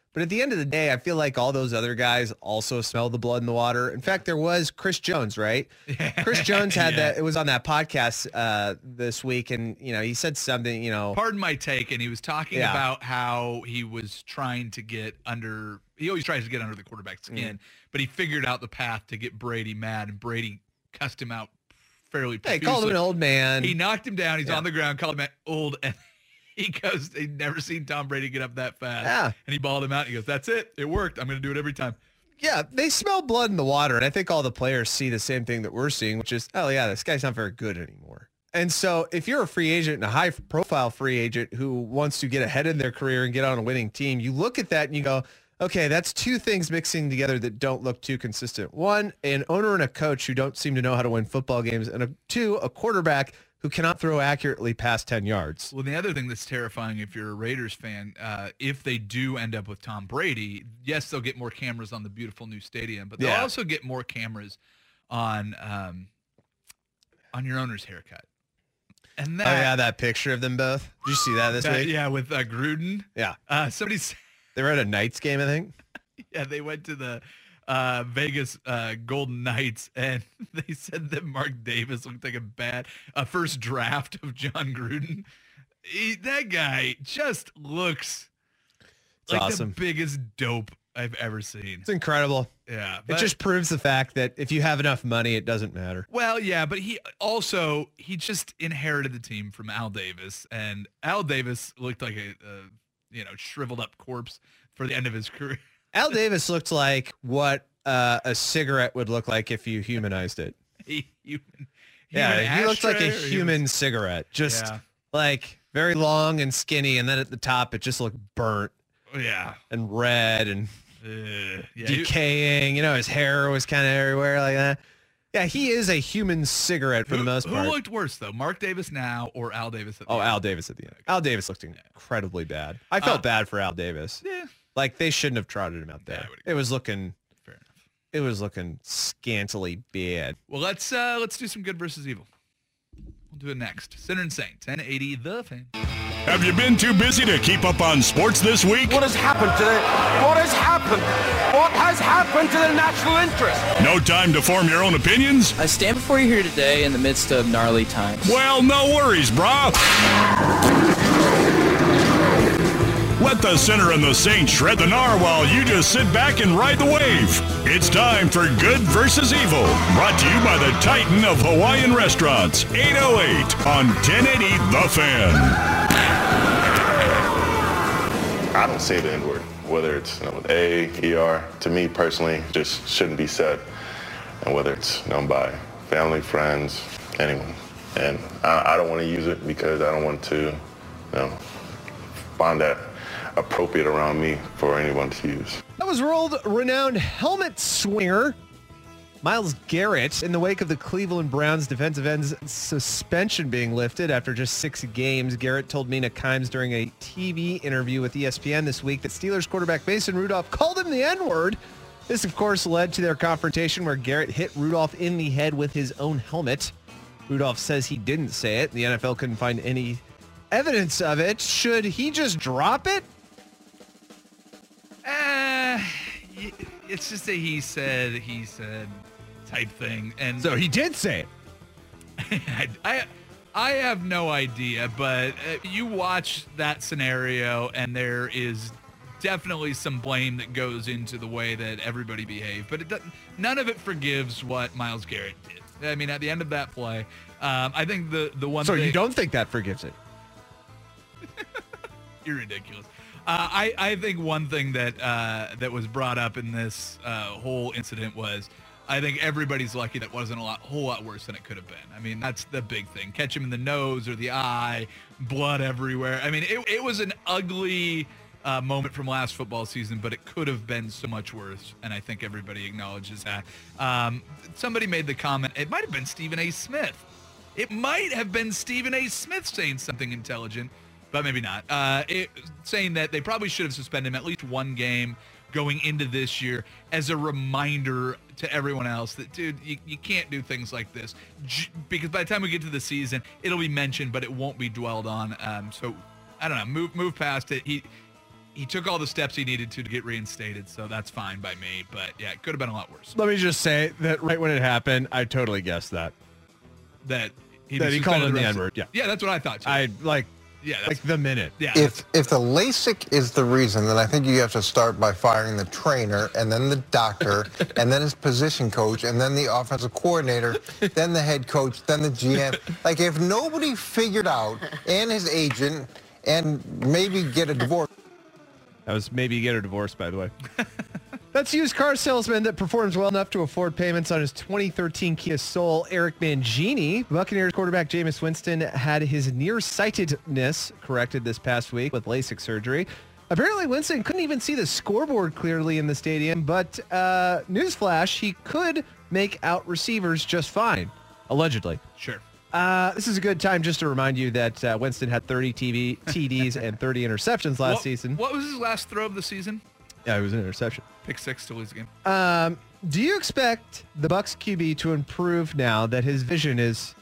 But at the end of the day, I feel like all those other guys also smell the blood in the water. In fact, there was Chris Jones, right? Chris Jones had Yeah. that. It was on that podcast uh, this week. And, you know, he said something, you know. Pardon my take, and he was talking Yeah. about how he was trying to get under, he always tries to get under the quarterback's skin, Mm. but he figured out the path to get Brady mad, and Brady cussed him out fairly Hey, called him profusely. an old man. He knocked him down. He's Yeah. on the ground, called him old, and he goes, he'd never seen Tom Brady get up that fast. Yeah. And he balled him out. He goes, that's it. It worked. I'm going to do it every time. Yeah, they smell blood in the water. And I think all the players see the same thing that we're seeing, which is, oh, yeah, this guy's not very good anymore. And so if you're a free agent and a high-profile free agent who wants to get ahead in their career and get on a winning team, you look at that and you go, okay, that's two things mixing together that don't look too consistent. One, an owner and a coach who don't seem to know how to win football games. And a, two, a quarterback who cannot throw accurately past ten yards. Well, the other thing that's terrifying if you're a Raiders fan, uh, if they do end up with Tom Brady, yes, they'll get more cameras on the beautiful new stadium, but they'll Yeah. also get more cameras on um, on your owner's haircut. And that, Oh, yeah, that picture of them both. Did you see that this that- week? yeah, with uh, Gruden. Yeah. Uh, somebody said, They were at a Knights game, I think. yeah, they went to the uh, Vegas uh, Golden Knights, and they said that Mark Davis looked like a bad uh, first draft of John Gruden. He, that guy just looks It's like awesome. the biggest dope I've ever seen. It's incredible. Yeah, It but- just proves the fact that if you have enough money, it doesn't matter. well, yeah, but he also he just inherited the team from Al Davis, and Al Davis looked like a, a you know shriveled up corpse for the end of his career. Al Davis looked like what uh, a cigarette would look like if you humanized it. He, human, Yeah, human he looked like a ashtray or human cigarette. Just Yeah. like very long and skinny, and then at the top it just looked burnt Yeah. and red and Uh, yeah. he- decaying. You know, his hair was kind of everywhere like that. Yeah, he is a human cigarette for who, the most who part. looked worse though, Mark Davis now or Al Davis? At the Oh, end? Al Davis at the end. Al Davis looked incredibly bad. I felt Uh, bad for Al Davis. Yeah. Like they shouldn't have trotted him out Yeah, I there. would It was looking, Fair enough. it was looking scantily bad. Well, let's uh, let's do some good versus evil. We'll do it next. Sinner and Saint, ten eighty The Fan. Have you been too busy to keep up on sports this week? What has happened to the... What has happened? What has happened to the national interest? No time to form your own opinions? I stand before you here today in the midst of gnarly times. Well, no worries, brah. Let the sinner and the saint shred the gnar while you just sit back and ride the wave. It's time for Good versus Evil, brought to you by the Titan of Hawaiian Restaurants, eight oh eight on ten eighty The Fan. I don't say the N-word, whether it's you know, with A, E R, to me personally, just shouldn't be said. And whether it's known by family, friends, anyone. And I, I don't want to use it because I don't want to, you know, find that appropriate around me for anyone to use. That was world-renowned helmet swinger Myles Garrett in the wake of the Cleveland Browns defensive end's suspension being lifted after just six games. Garrett told Mina Kimes during a T V interview with E S P N this week that Steelers quarterback Mason Rudolph called him the N-word. This, of course, led to their confrontation where Garrett hit Rudolph in the head with his own helmet. Rudolph says he didn't say it. The N F L couldn't find any evidence of it. Should he just drop it? Uh, y- it's just a he said, he said type thing. And So he did say it. I, I, I have no idea, but uh, you watch that scenario and there is definitely some blame that goes into the way that everybody behaved, but it doesn't, none of it forgives what Myles Garrett did. I mean, at the end of that play, um, I think the, the one So thing... you don't think that forgives it? You're ridiculous. Uh, I, I think one thing that uh, that was brought up in this uh, whole incident was I think everybody's lucky that wasn't a lot, whole lot worse than it could have been. I mean, that's the big thing. Catch him in the nose or the eye, blood everywhere. I mean, it, it was an ugly uh, moment from last football season, but it could have been so much worse, and I think everybody acknowledges that. Um, somebody made the comment, it might have been Stephen A. Smith. It might have been Stephen A. Smith saying something intelligent, but maybe not. Uh, it, saying that they probably should have suspended him at least one game going into this year as a reminder to everyone else that, dude, you, you can't do things like this. J- because by the time we get to the season, it'll be mentioned, but it won't be dwelled on. Um, so, I don't know, move move past it. He he took all the steps he needed to to get reinstated, so that's fine by me. But yeah, it could have been a lot worse. Let me just say that right when it happened, I totally guessed that. That he, that he called him the N-word. Yeah, yeah, that's what I thought too. I like. Yeah, that's, like the minute. Yeah. If if the LASIK is the reason, then I think you have to start by firing the trainer and then the doctor and then his position coach and then the offensive coordinator, then the head coach, then the G M. Like if nobody figured out, and his agent, and maybe get a divorce. That was maybe get a divorce, by the way. That's used car salesman that performs well enough to afford payments on his twenty thirteen Kia Soul, Eric Mangini. Buccaneers quarterback Jameis Winston had his nearsightedness corrected this past week with LASIK surgery. Apparently, Winston couldn't even see the scoreboard clearly in the stadium, but uh, newsflash, he could make out receivers just fine, allegedly. Sure. Uh, this is a good time just to remind you that uh, Winston had thirty T V, T Ds and thirty interceptions last what, season. What was his last throw of the season? Yeah, it was an interception. Pick six to lose the game. Um, do you expect the Bucs Q B to improve now that his vision is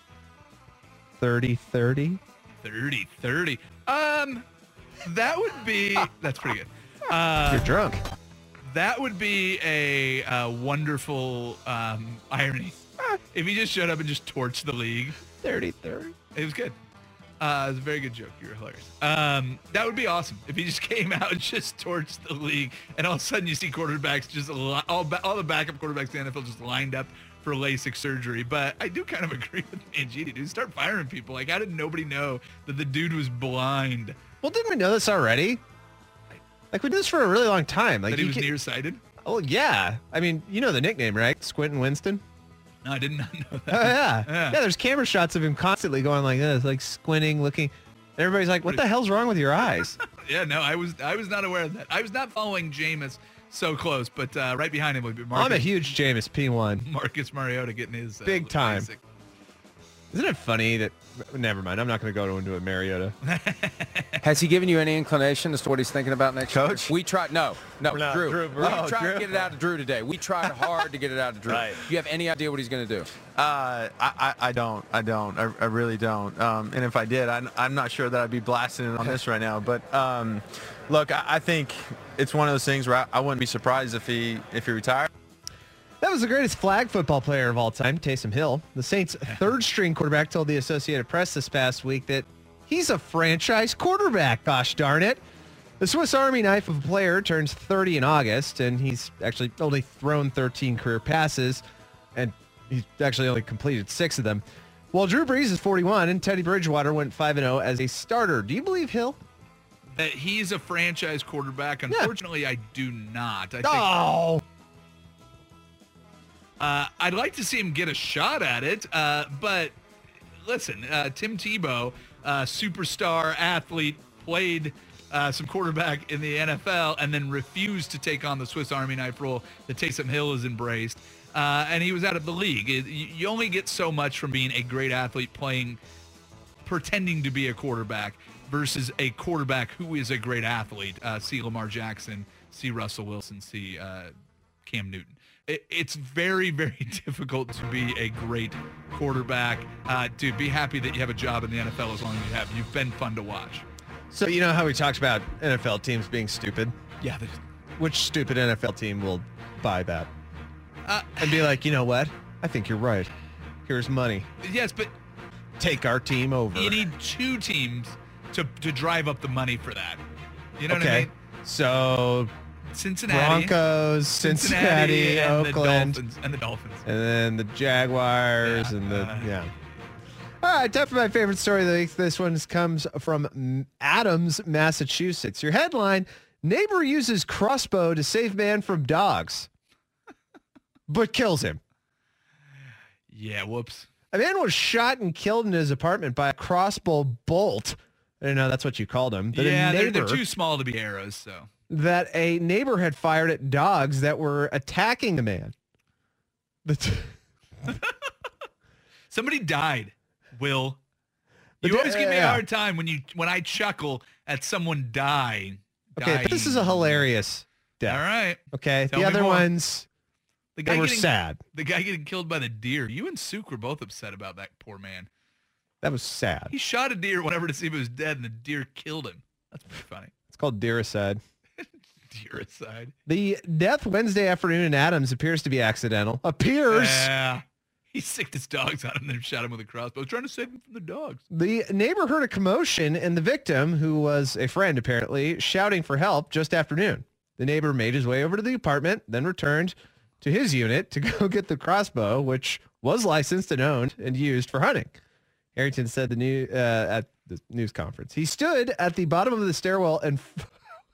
thirty thirty? thirty thirty. Um, that would be, that's pretty good. Uh, You're drunk. That would be a uh, wonderful um, irony. If he just showed up and just torched the league. thirty thirty. It was good. Uh, it was a very good joke. You were hilarious. Um, that would be awesome if he just came out and just torched the league, and all of a sudden you see quarterbacks just li- all ba- all the backup quarterbacks in the N F L just lined up for LASIK surgery. But I do kind of agree with Mangini, dude. Start firing people. Like, how did nobody know that the dude was blind? Well, didn't we know this already? Like, we did this for a really long time. Like That he was can- nearsighted? Oh yeah. I mean, you know the nickname, right? Squintin' Winston. No, I did not know Oh that. yeah. Yeah. yeah. There's camera shots of him constantly going like this, like squinting, looking. And everybody's like, "What the hell's wrong with your eyes?" Yeah, no, I was I was not aware of that. I was not following Jameis so close, but uh, right behind him would be Marcus. I'm a huge Jameis P one. Marcus Mariota getting his uh, Big time. LASIK. Isn't it funny that? Never mind. I'm not going to go into a Mariota. Has he given you any inclination as to what he's thinking about next Coach? year? We tried. No, no, Not Drew. Drew, we bro. tried Drew. to get it out of Drew today. We tried hard to get it out of Drew. Right. Do you have any idea what he's going to do? Uh, I, I, I don't. I don't. I, I really don't. Um, and if I did, I'm, I'm not sure that I'd be blasting it on this right now. But um, look, I, I think it's one of those things where I, I wouldn't be surprised if he if he retired. That was the greatest flag football player of all time, Taysom Hill. The Saints' third-string quarterback told the Associated Press this past week that he's a franchise quarterback, gosh darn it. The Swiss Army knife of a player turns thirty in August, and he's actually only thrown thirteen career passes, and he's actually only completed six of them. While Drew Brees is forty-one, and Teddy Bridgewater went five and oh as a starter. Do you believe Hill? That he's a franchise quarterback. Unfortunately, I do not. I think, Oh! Uh, I'd like to see him get a shot at it, uh, but listen, uh, Tim Tebow, uh, superstar athlete, played uh, some quarterback in the N F L and then refused to take on the Swiss Army knife role that Taysom Hill has embraced, uh, and he was out of the league. It, you only get so much from being a great athlete playing, pretending to be a quarterback versus a quarterback who is a great athlete. Uh, see Lamar Jackson, see Russell Wilson, see uh, Cam Newton. It's very, very difficult to be a great quarterback. Uh, dude, be happy that you have a job in the N F L as long as you have. You've been fun to watch. So you know how we talked about N F L teams being stupid? Yeah. Which stupid N F L team will buy that? Uh, and be like, you know what? I think you're right. Here's money. Yes, but take our team over. You need two teams to, to drive up the money for that. You know okay. what I mean? So... Cincinnati, Broncos, Cincinnati, Cincinnati and Oakland, the Dolphins, and the Dolphins, and then the Jaguars, yeah, and the uh, yeah. All right, time for my favorite story of the week. This one comes from Adams, Massachusetts. Your headline: Neighbor uses crossbow to save man from dogs, but kills him. Yeah, whoops. A man was shot and killed in his apartment by a crossbow bolt. I don't know that's what you called him. But yeah, a they're, neighbor, they're too small to be arrows, so. That a neighbor had fired at dogs that were attacking the man. The t- Somebody died, Will. The You da- always give me yeah. a hard time when you when I chuckle at someone dying. Okay, but this is a hilarious death. All right. Okay, Tell the me other more. ones, The they were getting, sad. The guy getting killed by the deer. You and Suk were both upset about that poor man. That was sad. He shot a deer whenever to see if it was dead, and the deer killed him. That's pretty funny. It's called Deericide. Deicide. The death Wednesday afternoon in Adams appears to be accidental. Appears. Yeah. He sicked his dogs on him and then shot him with a crossbow, trying to save him from the dogs. The neighbor heard a commotion and the victim, who was a friend apparently, shouting for help just after noon. The neighbor made his way over to the apartment, then returned to his unit to go get the crossbow, which was licensed and owned and used for hunting. Harrington said the new uh, at the news conference. He stood at the bottom of the stairwell and f-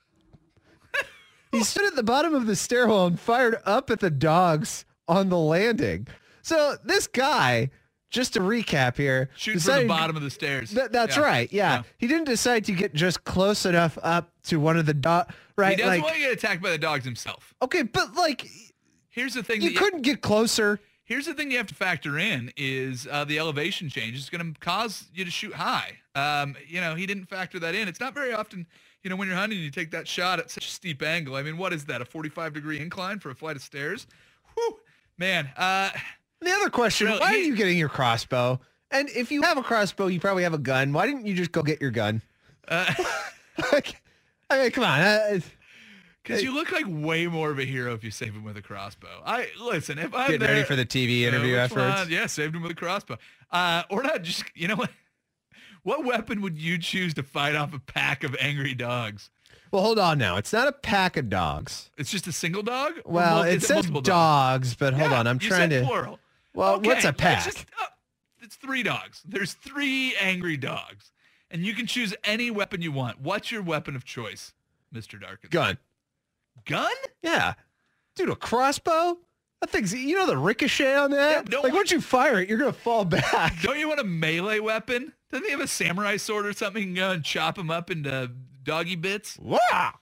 he stood at the bottom of the stairwell and fired up at the dogs on the landing. So this guy, just to recap here, shooting from the bottom of the stairs. Th- that's yeah. right. Yeah. yeah, he didn't decide to get just close enough up to one of the dogs. Right, he doesn't like, want to get attacked by the dogs himself. Okay, but like, here's the thing: you that couldn't you, get closer. Here's the thing you have to factor in is uh, the elevation change is going to cause you to shoot high. Um, you know, he didn't factor that in. It's not very often, you know, when you're hunting, you take that shot at such a steep angle. I mean, what is that? A forty-five degree incline for a flight of stairs? Whew, man. Uh, the other question: really, why he, are you getting your crossbow? And if you have a crossbow, you probably have a gun. Why didn't you just go get your gun? Uh, like, I mean, come on. Uh, Because you look like way more of a hero if you save him with a crossbow. I listen. If I'm getting there, ready for the T V interview you know, afterwards, one? yeah, saved him with a crossbow. Uh, or not just you know what? What weapon would you choose to fight off a pack of angry dogs? Well, hold on now. It's not a pack of dogs. It's just a single dog. Well, mul- it says dogs, dogs, but hold yeah, on. I'm you trying said to. Plural. Well, okay, what's a pack? It's, just, uh, it's three dogs. There's three angry dogs, and you can choose any weapon you want. What's your weapon of choice, Mister Darkins? Gun. Gun? Yeah. Dude, a crossbow? That thing's, you know the ricochet on that? Yeah, like, once you fire it, you're going to fall back. Don't you want a melee weapon? Doesn't he have a samurai sword or something? You can go and chop him up into doggy bits? Wow.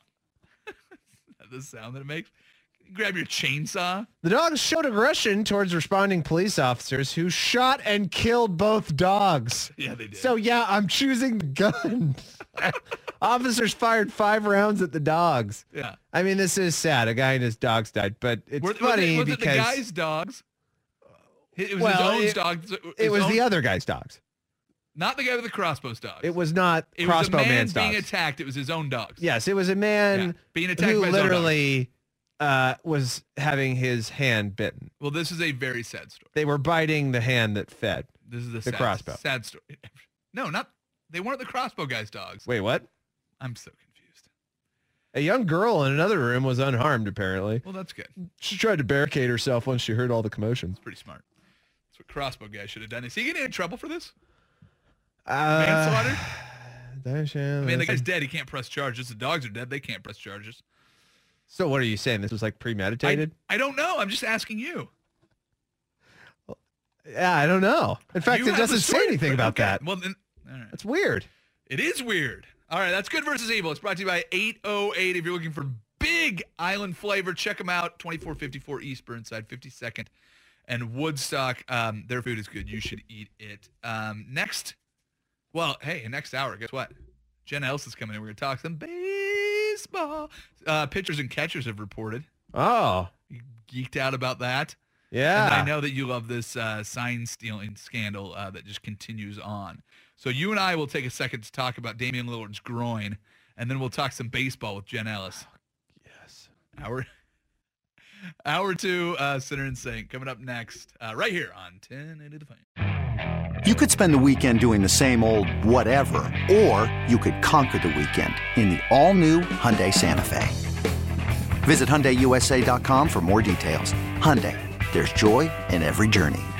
The sound that it makes. Grab your chainsaw. The dogs showed aggression towards responding police officers who shot and killed both dogs. Yeah, they did. So, yeah, I'm choosing the gun. Officers fired five rounds at the dogs. Yeah. I mean, this is sad. A guy and his dogs died, but it's Were, funny was it, was because... it the guy's dogs? It was well, his own it, dogs. His it was own, the other guy's dogs. Not the guy with the crossbow's dogs. It was not it crossbow was a man man's being dogs. attacked. It was his own dogs. Yes, it was a man yeah. being attacked who by his literally... own dogs. Uh, was having his hand bitten. Well, this is a very sad story. They were biting the hand that fed. This is a the sad, crossbow. Sad story. No, not they weren't the crossbow guy's dogs. Wait, what? I'm so confused. A young girl in another room was unharmed, apparently. Well, that's good. She tried to barricade herself once she heard all the commotion. It's pretty smart. That's what crossbow guy should have done. Is he getting in trouble for this? Uh, Manslaughter? I mean, the guy's dead. He can't press charges. The dogs are dead. They can't press charges. So what are you saying? This was like premeditated? I, I don't know. I'm just asking you. Well, yeah, I don't know. In fact, you it doesn't say anything about okay. that. Well, then, all right. That's weird. It is weird. All right, that's Good versus Evil. It's brought to you by eight oh eight. If you're looking for big island flavor, check them out. twenty-four fifty-four East Burnside, fifty-second and Woodstock. Um, their food is good. You should eat it. Um, next, well, hey, next hour, guess what? Jen Ellis is coming in. We're going to talk some baseball. Uh, pitchers and catchers have reported. Oh. You geeked out about that. Yeah. And I know that you love this uh, sign stealing scandal uh, that just continues on. So you and I will take a second to talk about Damian Lillard's groin, and then we'll talk some baseball with Jen Ellis. Oh, yes. Hour, hour two, uh, Sinner and Saint, coming up next, uh, right here on ten eighty The Fan. You could spend the weekend doing the same old whatever, or you could conquer the weekend in the all-new Hyundai Santa Fe. Visit Hyundai U S A dot com for more details. Hyundai, there's joy in every journey.